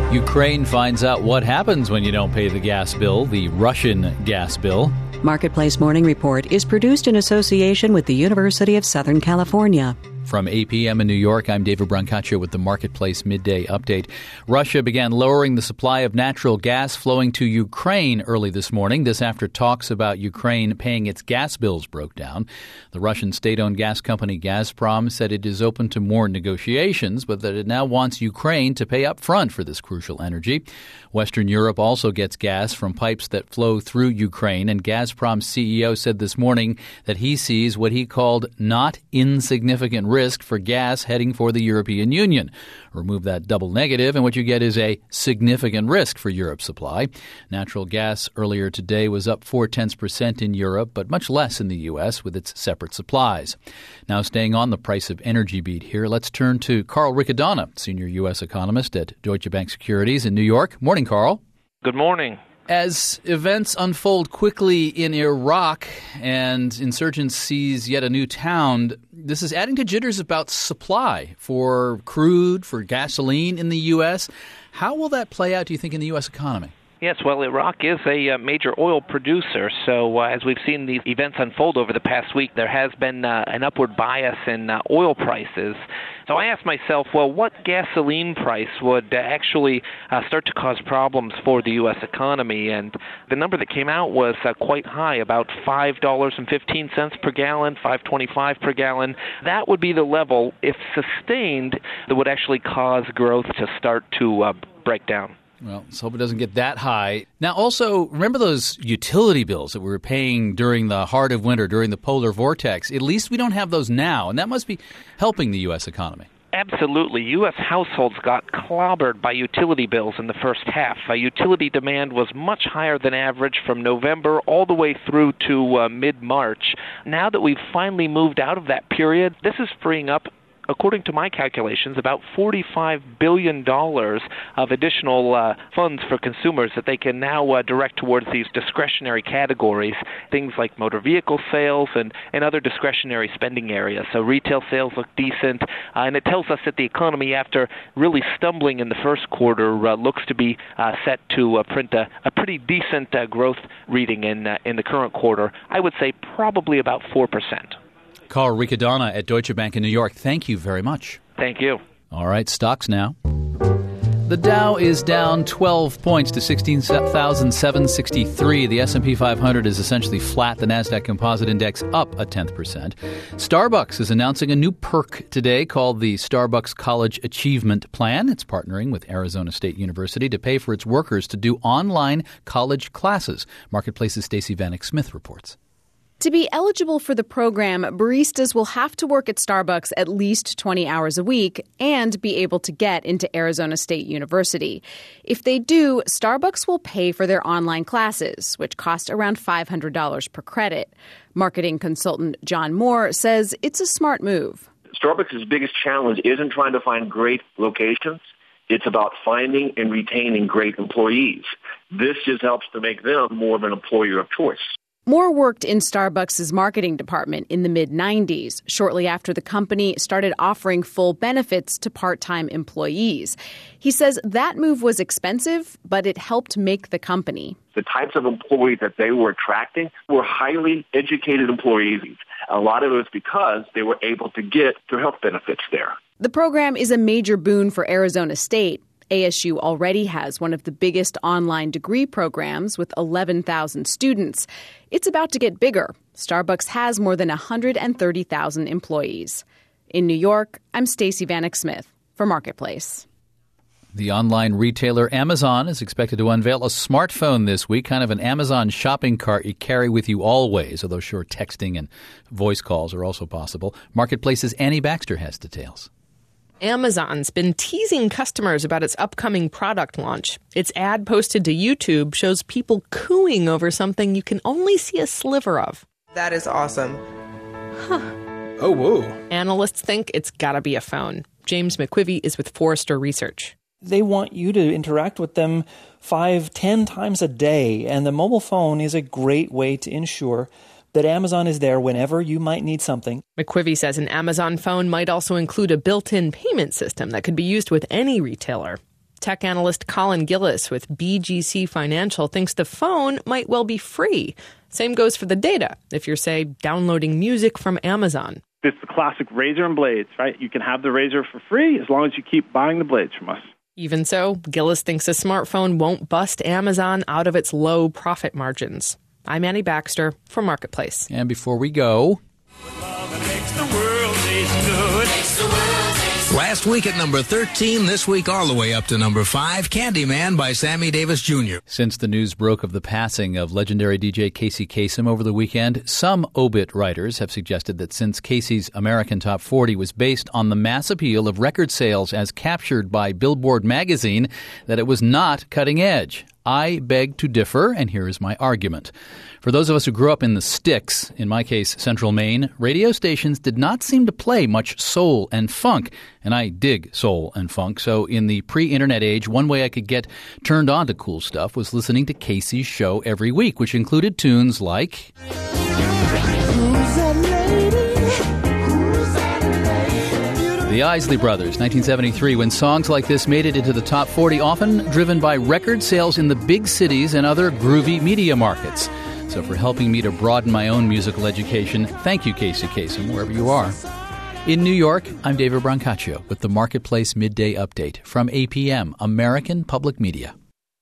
Ukraine finds out what happens when you don't pay the gas bill, the Russian gas bill. Marketplace Morning Report is produced in association with the University of Southern California. From 8 p.m. in New York, I'm David Brancaccio with the Marketplace Midday Update. Russia began lowering the supply of natural gas flowing to Ukraine early this morning. This after talks about Ukraine paying its gas bills broke down. The Russian state-owned gas company Gazprom said it is open to more negotiations, but that it now wants Ukraine to pay up front for this crucial energy. Western Europe also gets gas from pipes that flow through Ukraine, and Gazprom's CEO said this morning that he sees what he called not insignificant risk for gas heading for the European Union. Remove that double negative, and what you get is a significant risk for Europe's supply. Natural gas earlier today was up 0.4% in Europe, but much less in the U.S. with its separate supplies. Now, staying on the price of energy beat here, let's turn to Carl Riccadonna, senior U.S. economist at Deutsche Bank Securities in New York. Morning, Carl. Good morning. As events unfold quickly in Iraq and insurgents seize yet a new town, this is adding to jitters about supply for crude, for gasoline in the U.S. How will that play out, do you think, in the U.S. economy? Yes, well, Iraq is a major oil producer, so as we've seen these events unfold over the past week, there has been an upward bias in oil prices. So I asked myself, well, what gasoline price would actually start to cause problems for the U.S. economy? And the number that came out was quite high, about $5.15 per gallon, $5.25 per gallon. That would be the level, if sustained, that would actually cause growth to start to break down. Well, let's hope it doesn't get that high. Now, also, remember those utility bills that we were paying during the heart of winter, during the polar vortex? At least we don't have those now, and that must be helping the U.S. economy. Absolutely. U.S. households got clobbered by utility bills in the first half. Utility demand was much higher than average from November all the way through to mid-March. Now that we've finally moved out of that period, this is freeing up, according to my calculations, about $45 billion of additional funds for consumers that they can now direct towards these discretionary categories, things like motor vehicle sales and other discretionary spending areas. So retail sales look decent, and it tells us that the economy, after really stumbling in the first quarter, looks to be set to print a pretty decent growth reading in the current quarter. I would say probably about 4%. Carl Riccadonna at Deutsche Bank in New York, thank you very much. Thank you. All right, stocks now. The Dow is down 12 points to 16,763. The S&P 500 is essentially flat. The NASDAQ Composite Index up 0.1%. Starbucks is announcing a new perk today called the Starbucks College Achievement Plan. It's partnering with Arizona State University to pay for its workers to do online college classes. Marketplace's Stacey Vanek Smith reports. To be eligible for the program, baristas will have to work at Starbucks at least 20 hours a week and be able to get into Arizona State University. If they do, Starbucks will pay for their online classes, which cost around $500 per credit. Marketing consultant John Moore says it's a smart move. Starbucks' biggest challenge isn't trying to find great locations. It's about finding and retaining great employees. This just helps to make them more of an employer of choice. Moore worked in Starbucks' marketing department in the mid-'90s, shortly after the company started offering full benefits to part-time employees. He says that move was expensive, but it helped make the company. The types of employees that they were attracting were highly educated employees. A lot of it was because they were able to get their health benefits there. The program is a major boon for Arizona State. ASU already has one of the biggest online degree programs with 11,000 students. It's about to get bigger. Starbucks has more than 130,000 employees. In New York, I'm Stacey Vanek Smith for Marketplace. The online retailer Amazon is expected to unveil a smartphone this week, kind of an Amazon shopping cart you carry with you always, although sure, texting and voice calls are also possible. Marketplace's Annie Baxter has details. Amazon's been teasing customers about its upcoming product launch. Its ad posted to YouTube shows people cooing over something you can only see a sliver of. That is awesome. Huh. Oh, whoa. Analysts think it's gotta be a phone. James McQuivey is with Forrester Research. They want you to interact with them 5-10 times a day, and the mobile phone is a great way to ensure that Amazon is there whenever you might need something. McQuivey says an Amazon phone might also include a built-in payment system that could be used with any retailer. Tech analyst Colin Gillis with BGC Financial thinks the phone might well be free. Same goes for the data, if you're, say, downloading music from Amazon. It's the classic razor and blades, right? You can have the razor for free as long as you keep buying the blades from us. Even so, Gillis thinks a smartphone won't bust Amazon out of its low profit margins. I'm Annie Baxter for Marketplace. And before we go... Last week at number 13, this week all the way up to number 5, Candyman by Sammy Davis Jr. Since the news broke of the passing of legendary DJ Casey Kasem over the weekend, some obit writers have suggested that since Casey's American Top 40 was based on the mass appeal of record sales as captured by Billboard magazine, that it was not cutting edge. I beg to differ, and here is my argument. For those of us who grew up in the sticks, in my case, Central Maine, radio stations did not seem to play much soul and funk, and I dig soul and funk. So in the pre-internet age, one way I could get turned on to cool stuff was listening to Casey's show every week, which included tunes like... The Isley Brothers, 1973, when songs like this made it into the top 40, often driven by record sales in the big cities and other groovy media markets. So for helping me to broaden my own musical education, thank you, Casey Kasem, wherever you are. In New York, I'm David Brancaccio with the Marketplace Midday Update from APM, American Public Media.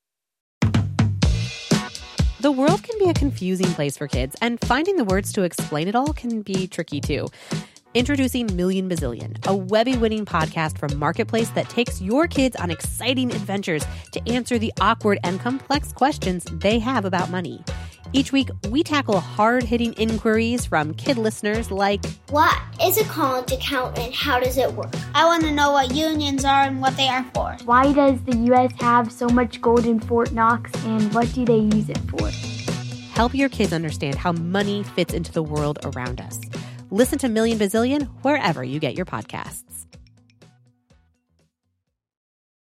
The world can be a confusing place for kids, and finding the words to explain it all can be tricky too. Introducing Million Bazillion, a Webby-winning podcast from Marketplace that takes your kids on exciting adventures to answer the awkward and complex questions they have about money. Each week, we tackle hard-hitting inquiries from kid listeners like, what is a college account and how does it work? I want to know what unions are and what they are for. Why does the U.S. have so much gold in Fort Knox and what do they use it for? Help your kids understand how money fits into the world around us. Listen to Million Bazillion wherever you get your podcasts.